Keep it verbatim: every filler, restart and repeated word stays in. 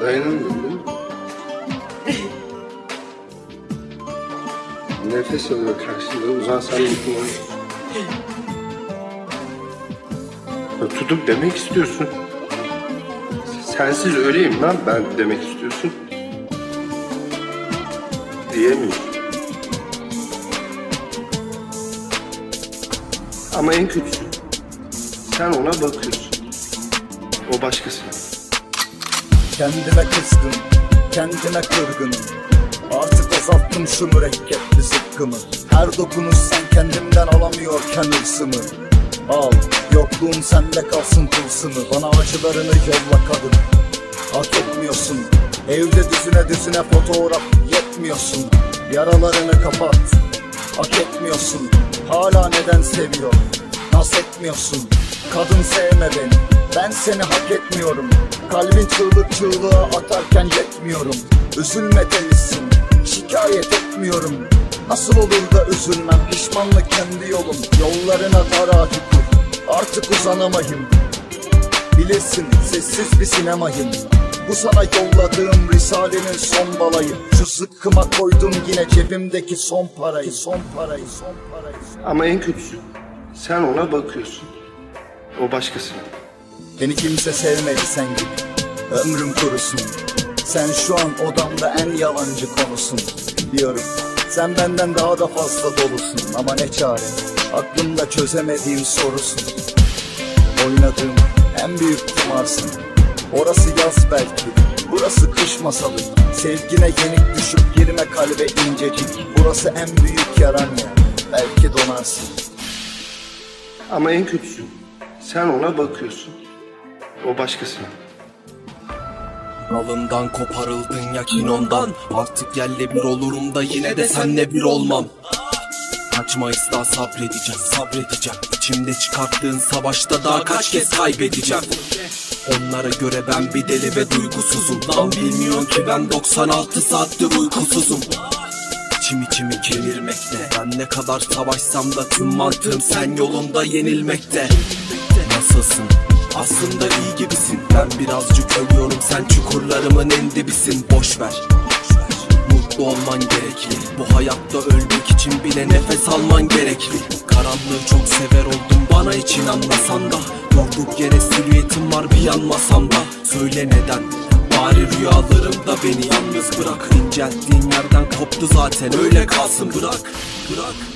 Dayanamıyorum değil mi? Nefes alıyor karşında, uzansan gitmiyor. Tutup demek istiyorsun. Sensiz öleyim lan ben demek istiyorsun. Diyemiyorsun. Ama en kötüsü, sen ona bakıyorsun. O başkası. Kendime kızgın, kendime kırgınım. Artık azalttım şu mürekkepli zıkkımı. Her dokunuş sen kendimden alamıyorken hırsımı. Al, yokluğun sende kalsın tılsımı. Bana acılarını yolla kadın. Hak etmiyorsun. Evde düzüne düzüne fotoğraf yetmiyorsun. Yaralarını kapat. Hak etmiyorsun. Hala neden seviyor? Nas etmiyorsun. Kadın sevme beni. Ben seni hak etmiyorum. Kalbin çığlık çığlığa atarken yetmiyorum. Üzülme demişsin, şikayet etmiyorum. Nasıl olur da üzülmem, pişmanlık kendi yolum. Yollarına dar ağacı kur, artık uzanamayım. Bilirsin sessiz bir sinemayım. Bu sana yolladığım risalenin son balayı. Şu zıkkıma koydum yine cebimdeki son parayı. Son parayı, son parayı, son parayı. Ama en kötüsü, sen ona bakıyorsun. O başkası. Beni kimse sevmedi sen gibi, ömrüm kurusun. Sen şu an odamda en yalancı konusun. Diyorum sen benden daha da fazla dolusun. Ama ne çare, aklımda çözemediğim sorusun. Oynadığım en büyük kumarsın. Orası yaz belki, burası kış masalı. Sevgine yenik düşüp girme kalbe incecik. Burası en büyük yaran ya, belki donarsın. Ama en kötüsü, sen ona bakıyorsun. O başkası. Dalından koparıldın ya kinondan. Artık yerle bir olurum da yine de senle bir olmam. Kaçmayız daha sabredeceğim, sabredeceğim. İçimde çıkarttığın savaşta daha kaç kez kaybedeceğim. Onlara göre ben bir deli ve duygusuzum. Lan bilmiyorum ki ben doksan altı saattir uykusuzum. İçim içimi kemirmekte. Ben ne kadar savaşsam da tüm mantığım sen yolunda yenilmekte. Nasılsın? Aslında iyi gibisin. Ben birazcık ölüyorum, sen çukurlarımın en dibisin. Boş ver, mutlu olman gerekli. Bu hayatta ölmek için bile nefes alman gerekli. Karanlığı çok sever oldum, bana hiç inanmasan da. Durduk yere silüetim var bir yan masamda. Söyle neden? Bari rüyalarımda beni yalnız bırak. İncelttiğin yerden koptu zaten, öyle kalsın bırak. Bırak.